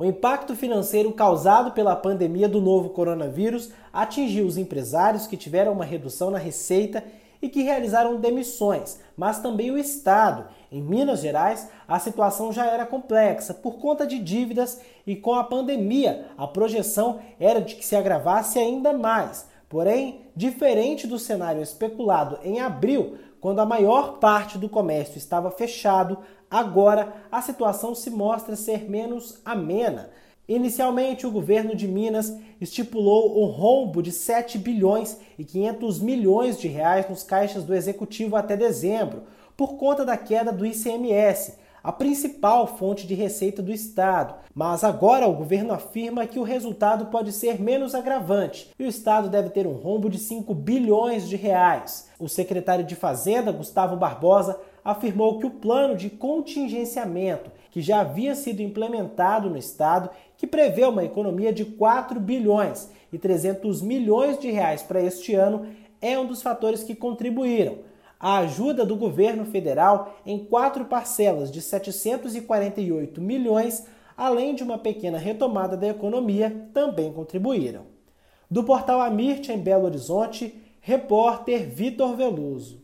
O impacto financeiro causado pela pandemia do novo coronavírus atingiu os empresários que tiveram uma redução na receita e que realizaram demissões, mas também o Estado. Em Minas Gerais, a situação já era complexa por conta de dívidas e com a pandemia, a projeção era de que se agravasse ainda mais. Porém, diferente do cenário especulado em abril, quando a maior parte do comércio estava fechado, agora a situação se mostra ser menos amena. Inicialmente, o governo de Minas estipulou um rombo de 7 bilhões e 500 milhões de reais nos caixas do Executivo até dezembro, por conta da queda do ICMS, a principal fonte de receita do Estado. Mas agora o governo afirma que o resultado pode ser menos agravante e o Estado deve ter um rombo de 5 bilhões de reais. O secretário de Fazenda, Gustavo Barbosa, afirmou que o plano de contingenciamento, que já havia sido implementado no Estado, que prevê uma economia de 4 bilhões e 300 milhões de reais para este ano, é um dos fatores que contribuíram. A ajuda do governo federal em 4 parcelas de 748 milhões, além de uma pequena retomada da economia, também contribuíram. Do portal Amirte, em Belo Horizonte, repórter Vitor Veloso.